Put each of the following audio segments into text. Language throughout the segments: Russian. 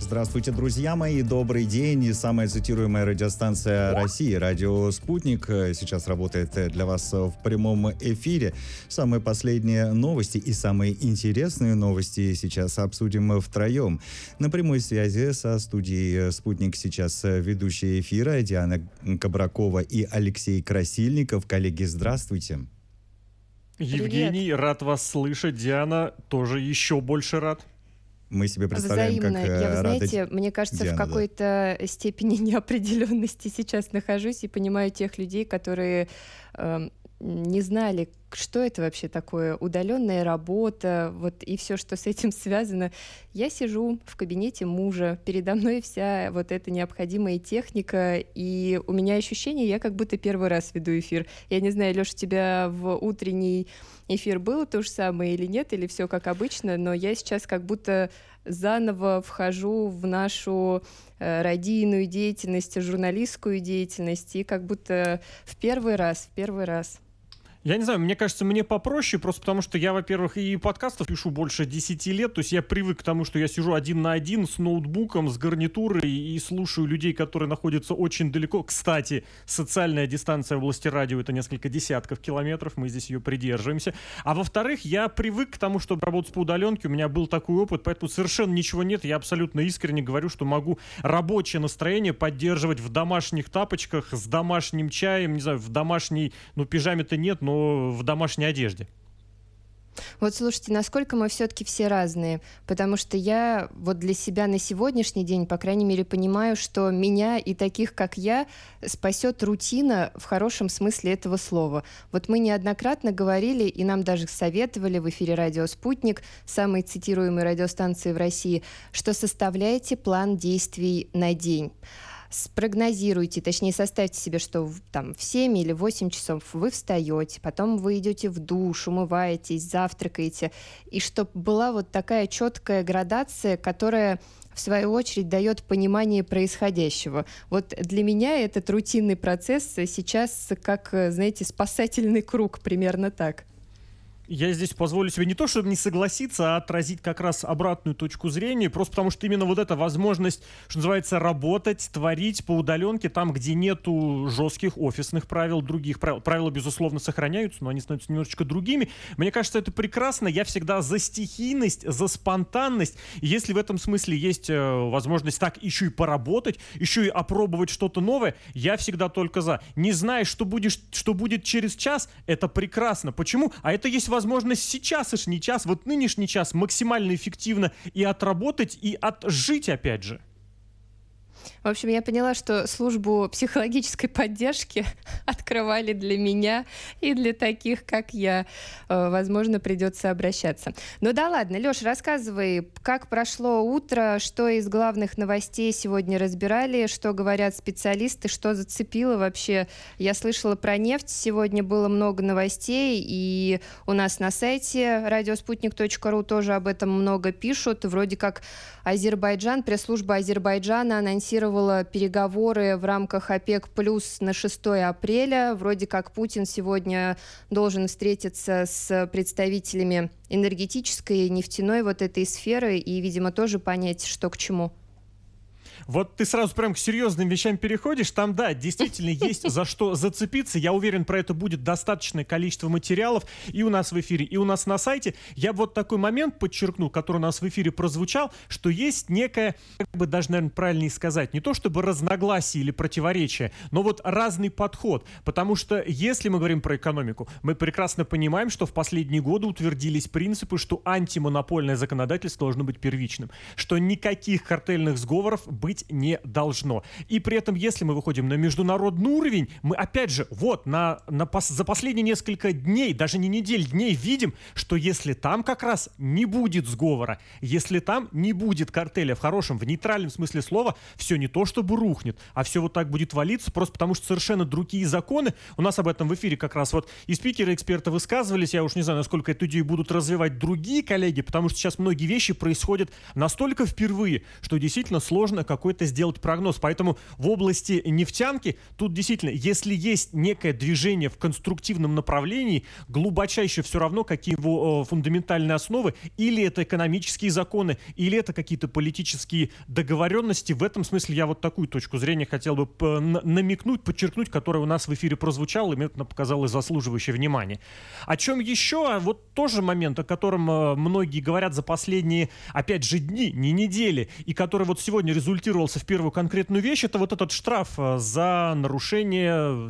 Здравствуйте, друзья мои, добрый день. И самая цитируемая радиостанция России, радио «Спутник», сейчас работает для вас в прямом эфире. Самые последние новости и самые интересные новости сейчас обсудим втроем. На прямой связи со студией «Спутник» сейчас ведущие эфира Диана Кабракова и Алексей Красильников. Коллеги, здравствуйте. Евгений, привет. Рад вас слышать. Диана, тоже еще больше рад. Мы себе представляем, взаимно. как Я, вы рады... знаете, мне кажется, Диана, в какой-то степени неопределенности сейчас нахожусь и понимаю тех людей, которые не знали, что это вообще такое, удаленная работа, вот и все, что с этим связано. Я сижу в кабинете мужа, передо мной вся вот эта необходимая техника, и у меня ощущение, я как будто первый раз веду эфир. Я не знаю, Леша, у тебя в утренний эфир было то же самое или нет, или все как обычно, но я сейчас как будто заново вхожу в нашу радийную деятельность, журналистскую деятельность, и как будто в первый раз. Я не знаю, мне кажется, мне попроще, просто потому что я, во-первых, и подкастов пишу больше 10 лет, то есть я привык к тому, что я сижу один на один с ноутбуком, с гарнитурой и слушаю людей, которые находятся очень далеко. Кстати, социальная дистанция в области радио — это несколько десятков километров, мы здесь ее придерживаемся. А во-вторых, я привык к тому, чтобы работать по удаленке, у меня был такой опыт, поэтому совершенно ничего нет, я абсолютно искренне говорю, что могу рабочее настроение поддерживать в домашних тапочках, с домашним чаем, не знаю, в домашней, пижаме-то нет, но в домашней одежде. Вот слушайте, насколько мы все-таки все разные, потому что я вот для себя на сегодняшний день, по крайней мере, понимаю, что меня и таких, как я, спасет рутина в хорошем смысле этого слова. Вот мы неоднократно говорили, и нам даже советовали в эфире «Радио Спутник», самой цитируемой радиостанции в России, что составляйте план действий на день. Спрогнозируйте, точнее составьте себе, что там в 7 или 8 часов вы встаете, потом вы идете в душ, умываетесь, завтракаете, и чтобы была вот такая четкая градация, которая в свою очередь дает понимание происходящего. Вот для меня этот рутинный процесс сейчас как, знаете, спасательный круг, примерно так. Я здесь позволю себе не то, чтобы не согласиться, а отразить как раз обратную точку зрения, просто потому что именно вот эта возможность, что называется, работать, творить по удаленке, там, где нету жестких офисных правил, других правил. Правила, безусловно, сохраняются, но они становятся немножечко другими. Мне кажется, это прекрасно. Я всегда за стихийность, за спонтанность. И если в этом смысле есть возможность так еще и поработать, еще и опробовать что-то новое, я всегда только за. Не знаешь, что будет через час, это прекрасно. Почему? А это есть возможность сейчас, аж не час, вот нынешний час максимально эффективно и отработать, и отжить опять же. В общем, я поняла, что службу психологической поддержки открывали для меня и для таких, как я. Возможно, придется обращаться. Ну да ладно, Лёш, рассказывай, как прошло утро, что из главных новостей сегодня разбирали, что говорят специалисты, что зацепило вообще. Я слышала про нефть, сегодня было много новостей, и у нас на сайте radiosputnik.ru тоже об этом много пишут. Вроде как Азербайджан, пресс-служба Азербайджана анонсировала переговоры в рамках ОПЕК+ на 6 апреля. Вроде как Путин сегодня должен встретиться с представителями энергетической, нефтяной вот этой сферы и, видимо, тоже понять, что к чему. Вот ты сразу прям к серьезным вещам переходишь. Там, да, действительно есть за что зацепиться. Я уверен, про это будет достаточное количество материалов и у нас в эфире, и у нас на сайте. Я вот такой момент подчеркнул, который у нас в эфире прозвучал, что есть некое, как бы даже, наверное, правильнее сказать, не то чтобы разногласие или противоречие, но вот разный подход. Потому что если мы говорим про экономику, мы прекрасно понимаем, что в последние годы утвердились принципы, что антимонопольное законодательство должно быть первичным, что никаких картельных сговоров быть не должно. И при этом, если мы выходим на международный уровень, мы опять же, вот, за последние несколько дней, даже не недель, дней видим, что если там как раз не будет сговора, если там не будет картеля в хорошем, в нейтральном смысле слова, все не то чтобы рухнет, а все вот так будет валиться, просто потому что совершенно другие законы. У нас об этом в эфире как раз вот и спикеры, эксперты высказывались. Я уж не знаю, насколько эту идею будут развивать другие коллеги, потому что сейчас многие вещи происходят настолько впервые, что действительно сложно как какой-то сделать прогноз. Поэтому в области нефтянки тут действительно, если есть некое движение в конструктивном направлении, глубочайше все равно, какие его фундаментальные основы, или это экономические законы, или это какие-то политические договоренности. В этом смысле я вот такую точку зрения хотел бы намекнуть, подчеркнуть, которая у нас в эфире прозвучала, и мне это показалось заслуживающее внимания. О чем еще? Вот тоже момент, о котором многие говорят за последние, опять же, дни, не недели, и который вот сегодня результировался в первую конкретную вещь, это вот этот штраф за нарушение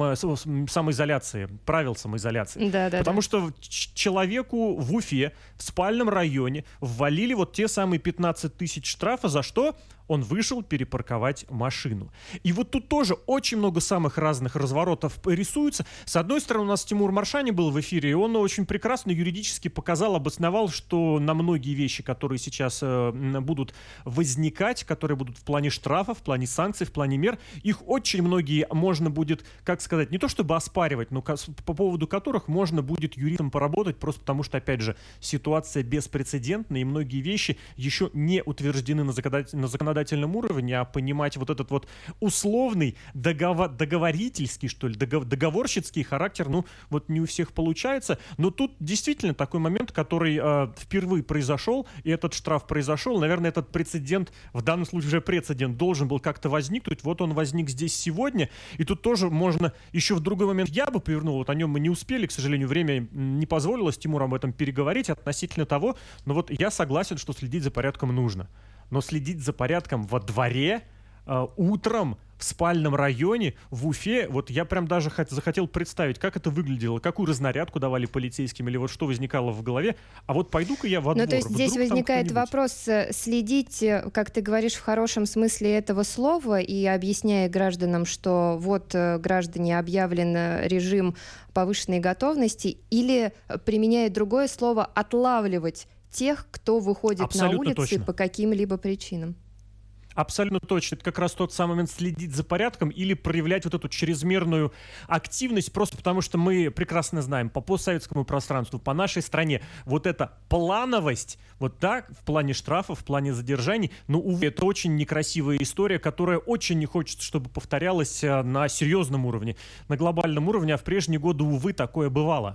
самоизоляции, правил самоизоляции. Потому что человеку в Уфе, в спальном районе, ввалили вот те самые 15 тысяч штрафа, за что он вышел перепарковать машину. И вот тут тоже очень много самых разных разворотов рисуется. С одной стороны, у нас Тимур Маршани был в эфире, и он очень прекрасно юридически показал, обосновал, что на многие вещи, которые сейчас будут возникать, которые будут в плане штрафов, в плане санкций, в плане мер, их очень многие можно будет, как сказать, не то чтобы оспаривать, но по поводу которых можно будет юристам поработать, просто потому что, опять же, ситуация беспрецедентная, и многие вещи еще не утверждены на законодательном уровне, а понимать вот этот вот условный, договорительский, что ли, договорщицкий характер, ну, вот не у всех получается. Но тут действительно такой момент, который впервые произошел, и этот штраф произошел. Наверное, этот прецедент, в данном случае уже прецедент, должен был как-то возникнуть. Вот он возник здесь сегодня. И тут тоже можно еще в другой момент я бы повернул. Вот о нем мы не успели, к сожалению, время не позволило с Тимуром об этом переговорить относительно того. Но вот я согласен, что следить за порядком нужно. Но следить за порядком во дворе, утром, в спальном районе, в Уфе, вот я прям даже захотел представить, как это выглядело, какую разнарядку давали полицейским, или вот что возникало в голове. А вот пойду-ка я во двор. Ну, то есть здесь возникает вопрос следить, как ты говоришь, в хорошем смысле этого слова, и объясняя гражданам, что вот, граждане, объявлен режим повышенной готовности, или, применяя другое слово, отлавливать тех, кто выходит абсолютно на улицы точно. По каким-либо причинам. Абсолютно точно. Это как раз тот самый момент следить за порядком или проявлять вот эту чрезмерную активность, просто потому что мы прекрасно знаем по постсоветскому пространству, по нашей стране, вот эта плановость, вот так, в плане штрафов, в плане задержаний, ну, увы, это очень некрасивая история, которая очень не хочется, чтобы повторялась на серьезном уровне, на глобальном уровне, а в прежние годы, увы, такое бывало.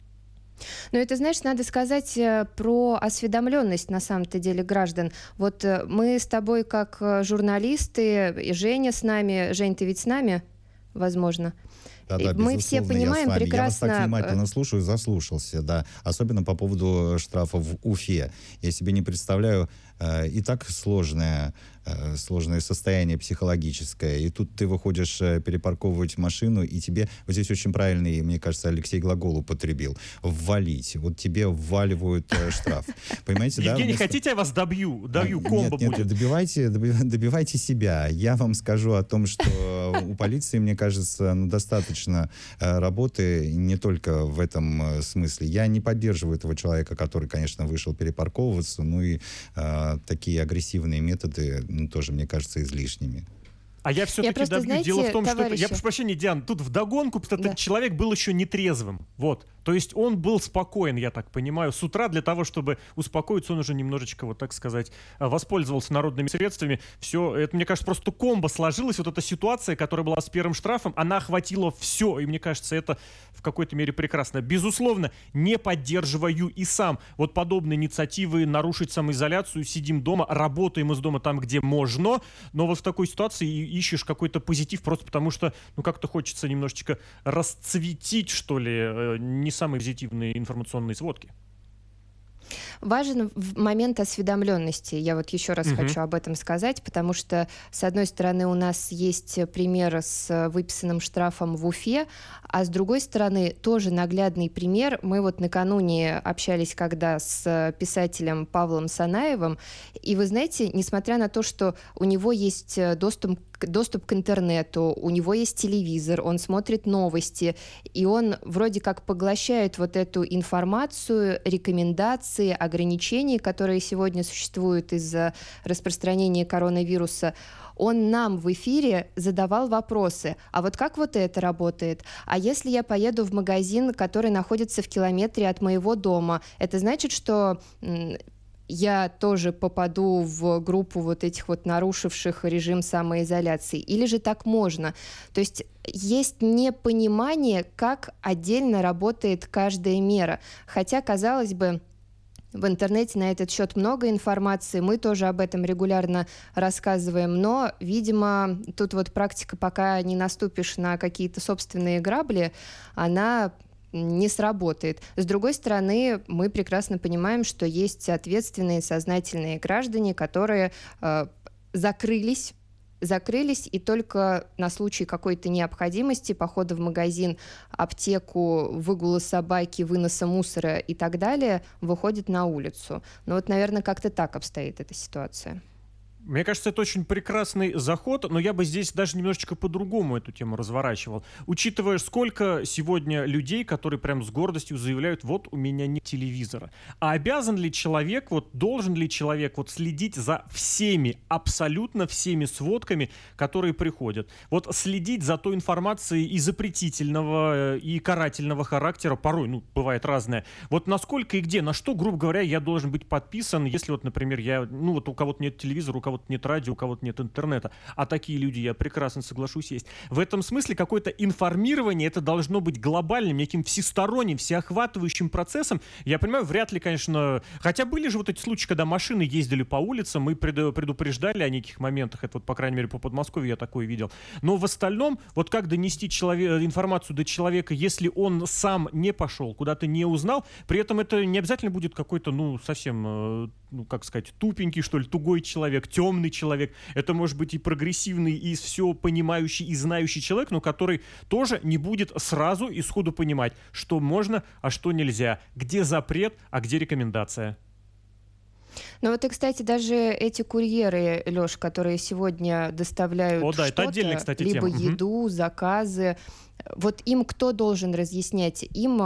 Но это, знаешь, надо сказать про осведомленность на самом-то деле граждан. Вот мы с тобой как журналисты, и Женя с нами. Жень, ты ведь с нами, возможно? Да, мы все понимаем прекрасно. Я вас так внимательно слушаю, заслушался, да. Особенно по поводу штрафа в Уфе. Я себе не представляю, и так сложное состояние психологическое. И тут ты выходишь перепарковывать машину, и тебе, вот здесь очень правильный, мне кажется, Алексей глагол употребил, ввалить. Вот тебе вваливают штраф. Понимаете, да? Евгений, хотите, я вас добью комбо будет? Нет, добивайте себя. Я вам скажу о том, что у полиции, мне кажется, достаточно работы не только в этом смысле. Я не поддерживаю этого человека, который, конечно, вышел перепарковываться, ну и такие агрессивные методы, тоже, мне кажется, излишними. А я все-таки добью. Дело в том, что... Я прошу прощения, Диана, тут вдогонку, потому что человек был еще нетрезвым. Вот. То есть он был спокоен, я так понимаю. С утра для того, чтобы успокоиться, он уже немножечко, вот так сказать, воспользовался народными средствами. Все, это, мне кажется, просто комбо сложилось. Вот эта ситуация, которая была с первым штрафом, она охватила все. И мне кажется, это в какой-то мере прекрасно. Безусловно, не поддерживаю и сам вот подобные инициативы нарушить самоизоляцию. Сидим дома, работаем из дома там, где можно. Но вот в такой ситуации ищешь какой-то позитив просто потому, что ну как-то хочется немножечко расцветить, что ли, не самые позитивные информационные сводки. Важен момент осведомленности. Я вот еще раз хочу об этом сказать, потому что, с одной стороны, у нас есть пример с выписанным штрафом в Уфе, а с другой стороны, тоже наглядный пример. Мы вот накануне общались когда с писателем Павлом Санаевым, и вы знаете, несмотря на то, что у него есть доступ к интернету, у него есть телевизор, он смотрит новости, и он вроде как поглощает вот эту информацию, рекомендации, ограничений, которые сегодня существуют из-за распространения коронавируса. Он нам в эфире задавал вопросы. А вот как вот это работает? А если я поеду в магазин, который находится в километре от моего дома, это значит, что я тоже попаду в группу вот этих вот нарушивших режим самоизоляции? Или же так можно? То есть есть непонимание, как отдельно работает каждая мера. Хотя, казалось бы, в интернете на этот счет много информации, мы тоже об этом регулярно рассказываем, но, видимо, тут вот практика, пока не наступишь на какие-то собственные грабли, она не сработает. С другой стороны, мы прекрасно понимаем, что есть ответственные, сознательные граждане, которые закрылись и только на случай какой-то необходимости, похода в магазин, аптеку, выгула собаки, выноса мусора и так далее, выходят на улицу. Ну вот, наверное, как-то так обстоит эта ситуация. Мне кажется, это очень прекрасный заход, но я бы здесь даже немножечко по-другому эту тему разворачивал. Учитывая, сколько сегодня людей, которые прям с гордостью заявляют, вот у меня нет телевизора. А обязан ли человек, вот должен ли человек вот следить за всеми, абсолютно всеми сводками, которые приходят? Вот следить за той информацией и запретительного, и карательного характера, порой, ну, бывает разное. Вот насколько и где, на что, грубо говоря, я должен быть подписан, если вот, например, ну вот у кого-то нет телевизора, у кого-то нет радио, у кого-то нет интернета. А такие люди, я прекрасно соглашусь, есть. В этом смысле какое-то информирование, это должно быть глобальным, неким всесторонним, всеохватывающим процессом. Я понимаю, вряд ли, конечно... Хотя были же вот эти случаи, когда машины ездили по улицам, мы предупреждали о неких моментах. Это вот, по крайней мере, по Подмосковью я такое видел. Но в остальном, вот как донести информацию до человека, если он сам не пошел, куда-то не узнал, при этом это не обязательно будет какой-то, ну, совсем, ну, как сказать, тупенький, что ли, тугой человек, темный человек. Это может быть и прогрессивный, и все понимающий, и знающий человек, но который тоже не будет сразу и сходу понимать, что можно, а что нельзя, где запрет, а где рекомендация. Ну вот и, кстати, даже эти курьеры, Лёш, которые сегодня доставляют это отдельная, кстати, либо тема. еду, заказы, вот им кто должен разъяснять? Им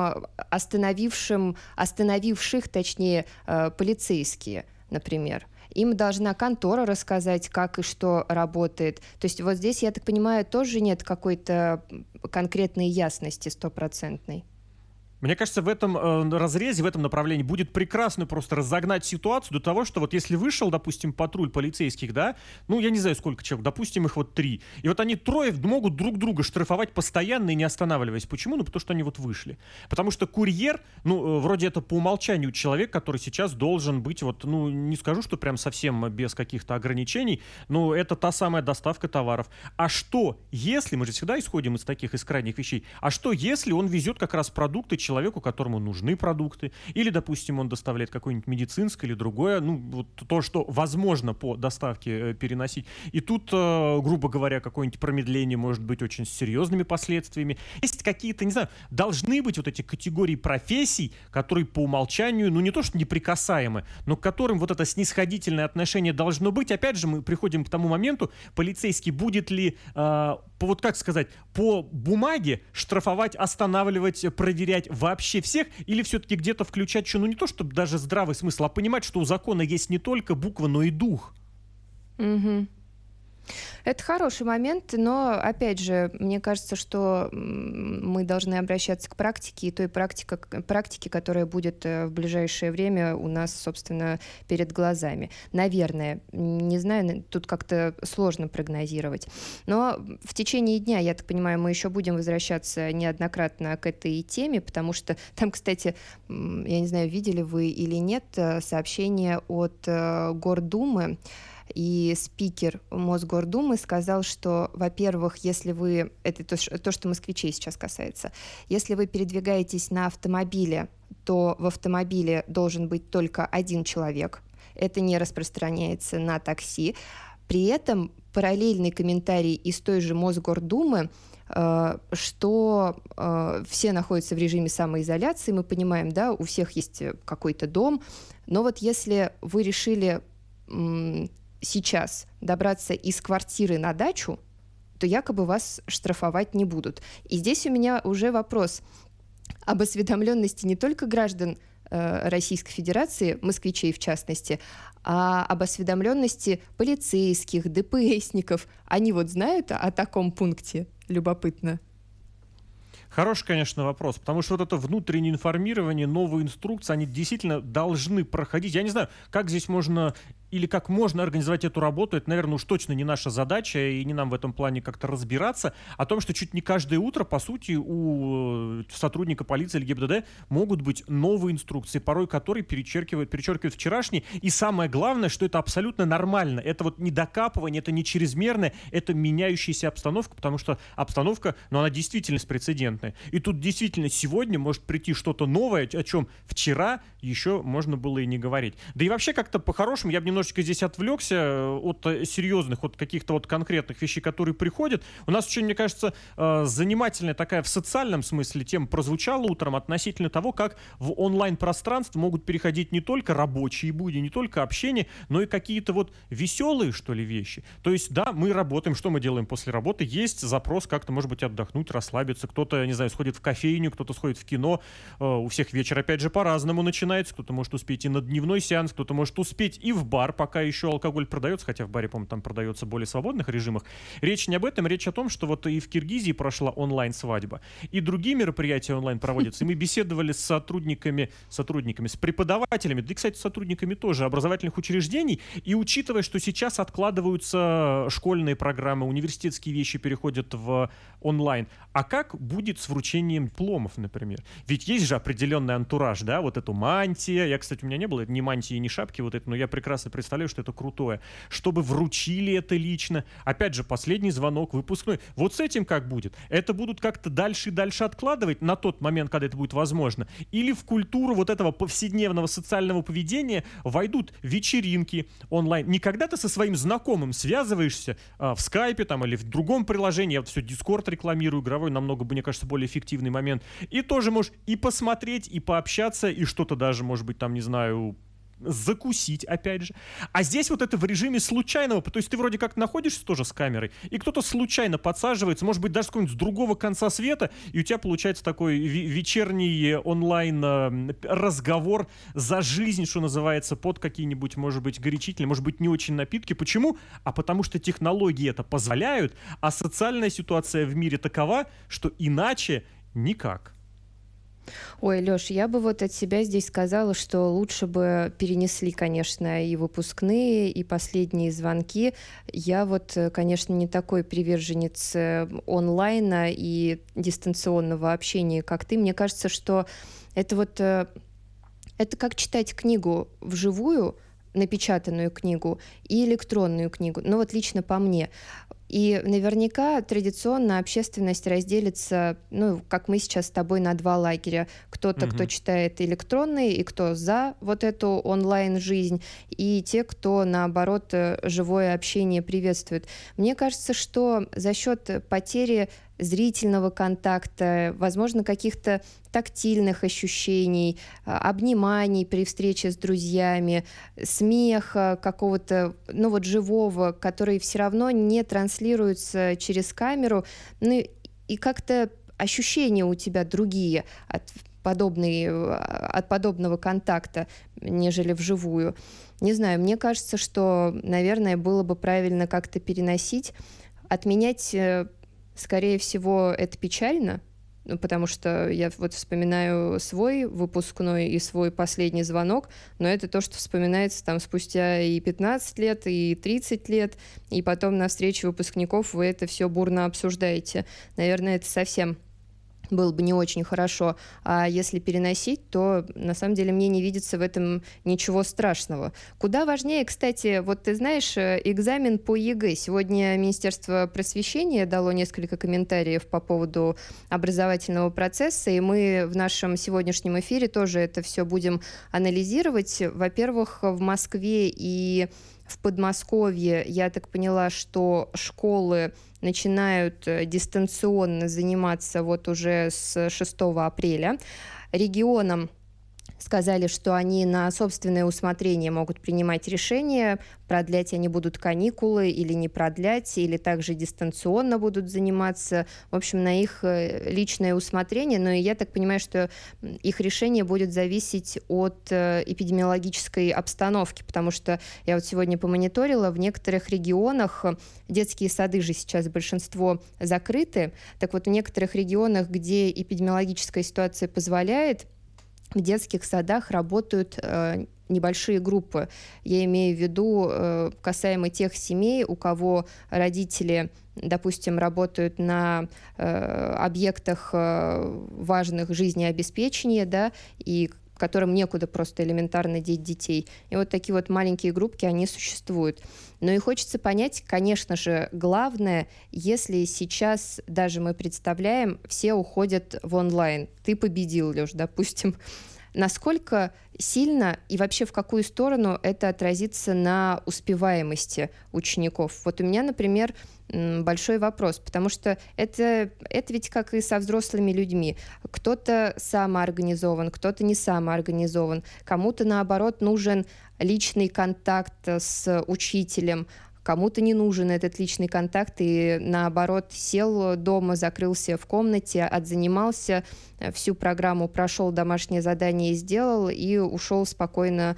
остановивших, точнее, полицейские, например. Им должна контора рассказать, как и что работает. То есть вот здесь, я так понимаю, тоже нет какой-то конкретной ясности стопроцентной. Мне кажется, в этом разрезе, в этом направлении будет прекрасно просто разогнать ситуацию до того, что вот если вышел, допустим, патруль полицейских, да, ну, я не знаю, сколько человек, допустим, их вот 3, и вот они трое могут друг друга штрафовать постоянно и не останавливаясь. Почему? Ну, потому что они вот вышли. Потому что курьер, ну, вроде это по умолчанию человек, который сейчас должен быть вот, ну, не скажу, что прям совсем без каких-то ограничений, но это та самая доставка товаров. А что, если, мы же всегда исходим из таких, из крайних вещей, а что, если он везет как раз продукты человеку, которому нужны продукты, или, допустим, он доставляет какое-нибудь медицинское или другое, ну, вот то, что возможно по доставке переносить. И тут, грубо говоря, какое-нибудь промедление может быть очень серьезными последствиями. Есть какие-то, не знаю, должны быть вот эти категории профессий, которые по умолчанию, ну, не то что неприкасаемы, но к которым вот это снисходительное отношение должно быть. Опять же, мы приходим к тому моменту, полицейский будет ли, вот как сказать, по бумаге штрафовать, останавливать, проверять вообще всех, или все-таки где-то включать еще, ну не то, чтобы даже здравый смысл, а понимать, что у закона есть не только буква, но и дух. Угу. Это хороший момент, но, опять же, мне кажется, что мы должны обращаться к практике, и той практике, которая будет в ближайшее время у нас, собственно, перед глазами. Наверное, не знаю, тут как-то сложно прогнозировать. Но в течение дня, я так понимаю, мы еще будем возвращаться неоднократно к этой теме, потому что там, кстати, я не знаю, видели вы или нет, сообщение от Гордумы. И спикер Мосгордумы сказал, что, во-первых, если вы, это то, что москвичей сейчас касается, если вы передвигаетесь на автомобиле, то в автомобиле должен быть только один человек. Это не распространяется на такси. При этом параллельный комментарий из той же Мосгордумы, что все находятся в режиме самоизоляции, мы понимаем, да, у всех есть какой-то дом, но вот если вы решили сейчас добраться из квартиры на дачу, то якобы вас штрафовать не будут. И здесь у меня уже вопрос об осведомленности не только граждан Российской Федерации, москвичей в частности, а об осведомленности полицейских, ДПС-ников. Они вот знают о таком пункте? Любопытно. Хороший, конечно, вопрос, потому что вот это внутреннее информирование, новые инструкции, они действительно должны проходить. Я не знаю, как здесь можно или как можно организовать эту работу, это, наверное, уж точно не наша задача, и не нам в этом плане как-то разбираться, о том, что чуть не каждое утро, по сути, у сотрудника полиции или ГИБДД могут быть новые инструкции, порой которые перечеркивают вчерашние, и самое главное, что это абсолютно нормально, это вот не докапывание, это не чрезмерное, это меняющаяся обстановка, потому что обстановка, ну, она действительно беспрецедентная, и тут действительно сегодня может прийти что-то новое, о чем вчера еще можно было и не говорить. Да и вообще как-то по-хорошему я бы немножечко здесь отвлекся от серьезных, от каких-то вот конкретных вещей, которые приходят. У нас очень, мне кажется, занимательная такая в социальном смысле тема прозвучала утром относительно того, как в онлайн-пространство могут переходить не только рабочие будни, не только общение, но и какие-то вот веселые, что ли, вещи. То есть, да, мы работаем, что мы делаем после работы? Есть запрос как-то, может быть, отдохнуть, расслабиться. Кто-то, не знаю, сходит в кофейню, кто-то сходит в кино. У всех вечер, опять же, по-разному начинается. Кто-то может успеть и на дневной сеанс, кто-то может успеть и в бар, пока еще алкоголь продается, хотя в баре, по-моему, там продается в более свободных режимах. Речь не об этом, речь о том, что вот и в Киргизии прошла онлайн-свадьба, и другие мероприятия онлайн проводятся, и мы беседовали с сотрудниками, с преподавателями, да и, кстати, с сотрудниками тоже образовательных учреждений, и учитывая, что сейчас откладываются школьные программы, университетские вещи переходят в онлайн, а как будет с вручением дипломов, например? Ведь есть же определенный антураж, да, вот эту мантия, я, кстати, у меня не было ни мантии, ни шапки вот это, но я прекрасно представляю, что это крутое, чтобы вручили это лично, опять же, последний звонок, выпускной, вот с этим как будет? Это будут как-то дальше и дальше откладывать на тот момент, когда это будет возможно, или в культуру вот этого повседневного социального поведения войдут вечеринки онлайн, не когда ты со своим знакомым связываешься в скайпе там или в другом приложении, я вот все Discord рекламирую, игровой, намного, мне кажется, более эффективный момент, и тоже можешь и посмотреть, и пообщаться, и что-то даже, может быть, там, не знаю, закусить, опять же. А здесь вот это в режиме случайного, то есть ты вроде как находишься тоже с камерой, и кто-то случайно подсаживается, может быть, даже с какого-нибудь с другого конца света, и у тебя получается такой вечерний онлайн разговор за жизнь, что называется, под какие-нибудь, может быть, горячительные, может быть, не очень напитки. Почему? А потому что технологии это позволяют, а социальная ситуация в мире такова, что иначе никак. Ой, Лёш, я бы вот от себя здесь сказала, что лучше бы перенесли, конечно, и выпускные, и последние звонки. Я вот, конечно, не такой приверженец онлайна и дистанционного общения, как ты. Мне кажется, что это вот это как читать книгу вживую, напечатанную книгу и электронную книгу. Ну вот лично по мне. И наверняка традиционно общественность разделится, ну, как мы сейчас с тобой, на два лагеря. Кто-то, кто читает электронный, и кто за вот эту онлайн-жизнь, и те, кто, наоборот, живое общение приветствует. Мне кажется, что за счет потери зрительного контакта, возможно, каких-то тактильных ощущений, обниманий при встрече с друзьями, смеха какого-то, ну вот живого, который все равно не транслируется через камеру, ну и как-то ощущения у тебя другие от подобного контакта, нежели вживую. Не знаю, мне кажется, что, наверное, было бы правильно как-то переносить, отменять. Скорее всего, это печально, потому что я вот вспоминаю свой выпускной и свой последний звонок, но это то, что вспоминается там спустя и 15 лет, и 30 лет, и потом на встрече выпускников вы это все бурно обсуждаете. Наверное, это совсем было бы не очень хорошо. А если переносить, то на самом деле мне не видится в этом ничего страшного. Куда важнее, кстати, вот ты знаешь, экзамен по ЕГЭ. Сегодня Министерство просвещения дало несколько комментариев по поводу образовательного процесса, и мы в нашем сегодняшнем эфире тоже это все будем анализировать. Во-первых, в Москве и в Подмосковье, я так поняла, что школы начинают дистанционно заниматься вот уже с 6 апреля. Регионам сказали, что они на собственное усмотрение могут принимать решения, продлять они будут каникулы или не продлять, или также дистанционно будут заниматься. В общем, на их личное усмотрение. Но я так понимаю, что их решение будет зависеть от эпидемиологической обстановки, потому что я вот сегодня помониторила, в некоторых регионах детские сады же сейчас большинство закрыты. Так вот, в некоторых регионах, где эпидемиологическая ситуация позволяет, в детских садах работают небольшие группы. Я имею в виду касаемо тех семей, у кого родители, допустим, работают на объектах важных жизнеобеспечения, да, и которым некуда просто элементарно деть детей. И вот такие вот маленькие группки, они существуют. Но и хочется понять, конечно же, главное, если сейчас даже мы представляем, все уходят в онлайн. Ты победил, Лёш, допустим. Насколько сильно и вообще в какую сторону это отразится на успеваемости учеников? Вот у меня, например, большой вопрос, потому что это ведь как и со взрослыми людьми. Кто-то самоорганизован, кто-то не самоорганизован, кому-то, наоборот, нужен личный контакт с учителем, кому-то не нужен этот личный контакт и, наоборот, сел дома, закрылся в комнате, отзанимался, всю программу прошел, домашнее задание сделал и ушел спокойно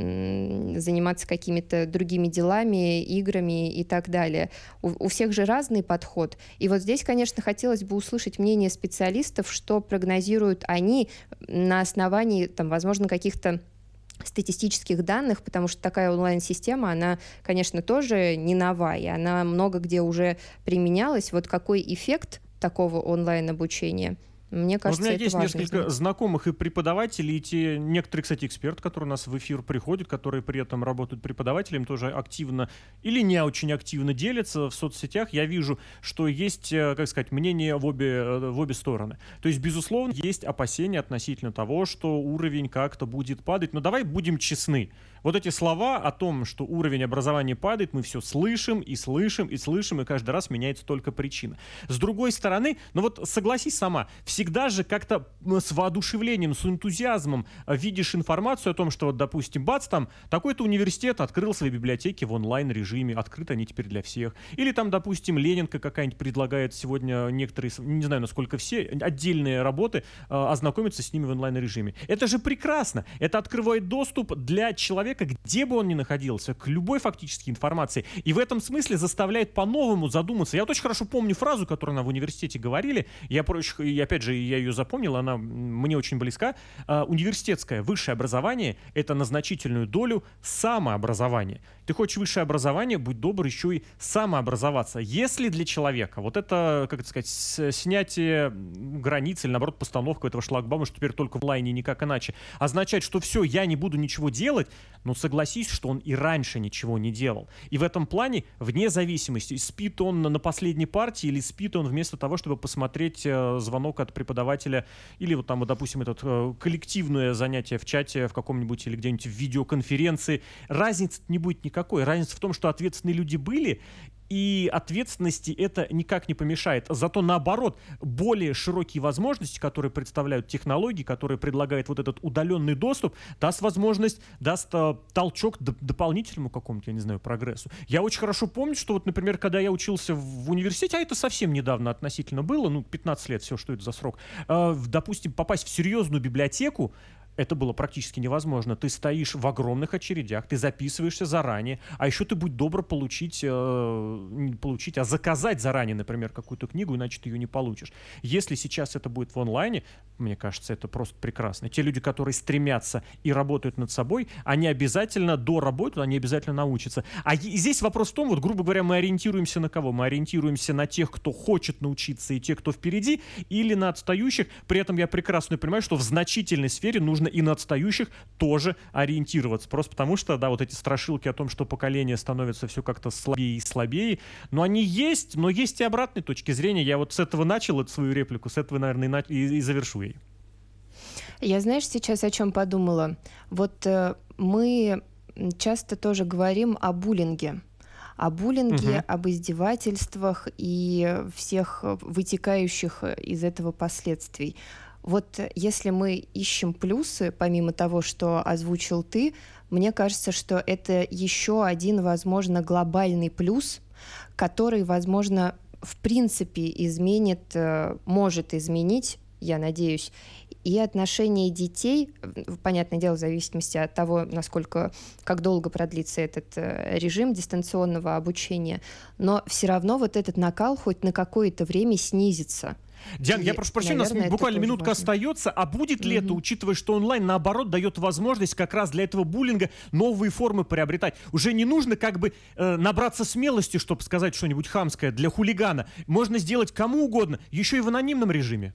заниматься какими-то другими делами, играми и так далее. У всех же разный подход. И вот здесь, конечно, хотелось бы услышать мнение специалистов, что прогнозируют они на основании, там, возможно, каких-то статистических данных, потому что такая онлайн-система, она, конечно, тоже не нова, и она много где уже применялась. Вот какой эффект такого онлайн-обучения? Мне кажется, у меня это есть важно несколько знать. знакомых и преподавателей, и те некоторые, кстати, эксперты, которые у нас в эфир приходят, которые при этом работают преподавателем, тоже активно или не очень активно делятся в соцсетях. Я вижу, что есть, как сказать, мнение в обе стороны. То есть, безусловно, есть опасения относительно того, что уровень как-то будет падать. Но давай будем честны. Вот эти слова о том, что уровень образования падает, мы все слышим, и каждый раз меняется только причина. С другой стороны, ну вот согласись сама, всегда же как-то с воодушевлением, с энтузиазмом видишь информацию о том, что вот, допустим, бац, там такой-то университет открыл свои библиотеки в онлайн-режиме, открыты они теперь для всех. Или там, допустим, Ленинка какая-нибудь предлагает сегодня некоторые, не знаю, насколько все, отдельные работы, ознакомиться с ними в онлайн-режиме. Это же прекрасно. Это открывает доступ для человека, где бы он ни находился, к любой фактически информации. И в этом смысле заставляет по-новому задуматься. Я вот очень хорошо помню фразу, которую нам в университете говорили. И опять же, я ее запомнил, она мне очень близка. Университетское высшее образование — это на значительную долю самообразование. Ты хочешь высшее образование, будь добр еще и самообразоваться. Если для человека вот это, как это сказать, снятие границ или, наоборот, постановка этого шлагбаума, что теперь только в онлайне, никак иначе, означает, что все, я не буду ничего делать, но согласись, что он и раньше ничего не делал. И в этом плане, вне зависимости, спит он на последней партии или спит он вместо того, чтобы посмотреть звонок от преподавателя или вот там, вот, допустим, это коллективное занятие в чате в каком-нибудь или где-нибудь в видеоконференции, разницы не будет никакой. Разница в том, что ответственные люди были, и ответственности это никак не помешает. Зато наоборот, более широкие возможности, которые представляют технологии, которые предлагают вот этот удаленный доступ, даст возможность, даст толчок дополнительному какому-то, я не знаю, прогрессу. Я очень хорошо помню, что вот, например, когда я учился в университете, а это совсем недавно относительно было, 15 лет, все, что это за срок, допустим, попасть в серьезную библиотеку, это было практически невозможно. Ты стоишь в огромных очередях, ты записываешься заранее, а еще ты будь добр заказать заранее, например, какую-то книгу, иначе ты ее не получишь. Если сейчас это будет в онлайне, мне кажется, это просто прекрасно. Те люди, которые стремятся и работают над собой, они обязательно доработают, они обязательно научатся. А здесь вопрос в том, вот, грубо говоря, мы ориентируемся на кого? Мы ориентируемся на тех, кто хочет научиться, и тех, кто впереди, или на отстающих. При этом я прекрасно понимаю, что в значительной сфере нужно и на отстающих тоже ориентироваться. Просто потому что, да, вот эти страшилки о том, что поколение становится все как-то слабее и слабее, но они есть, но есть и обратные точки зрения. Я вот с этого начал эту свою реплику, с этого, наверное, и завершу ее. Я, знаешь, сейчас о чем подумала? Вот мы часто тоже говорим о буллинге. О буллинге, об издевательствах и всех вытекающих из этого последствий. вот если мы ищем плюсы, помимо того, что озвучил ты, мне кажется, что это еще один, возможно, глобальный плюс, который, возможно, в принципе изменит, может изменить, я надеюсь, и отношения детей, понятное дело, в зависимости от того, как долго продлится этот режим дистанционного обучения, но все равно вот этот накал хоть на какое-то время снизится. Диана, я прошу прощения, у нас буквально минутка остается. А будет ли это, учитывая, что онлайн, наоборот, дает возможность как раз для этого буллинга новые формы приобретать? Уже не нужно как бы набраться смелости, чтобы сказать что-нибудь хамское для хулигана. Можно сделать кому угодно, еще и в анонимном режиме.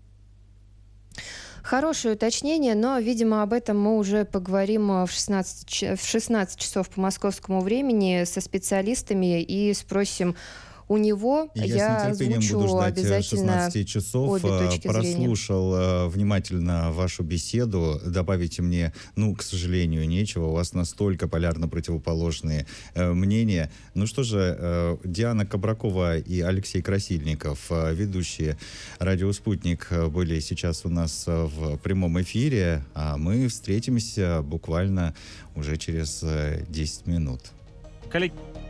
Хорошее уточнение, но, видимо, об этом мы уже поговорим в 16 часов по московскому времени со специалистами и спросим у него. Я с нетерпением буду ждать обязательно 16 часов. обе точки Прослушал зрения. Внимательно вашу беседу. Добавите мне, к сожалению, нечего. У вас настолько полярно противоположные мнения. Ну что же, Диана Кабракова и Алексей Красильников, ведущие «Радио Спутник», были сейчас у нас в прямом эфире, а мы встретимся буквально уже через 10 минут. Коллеги,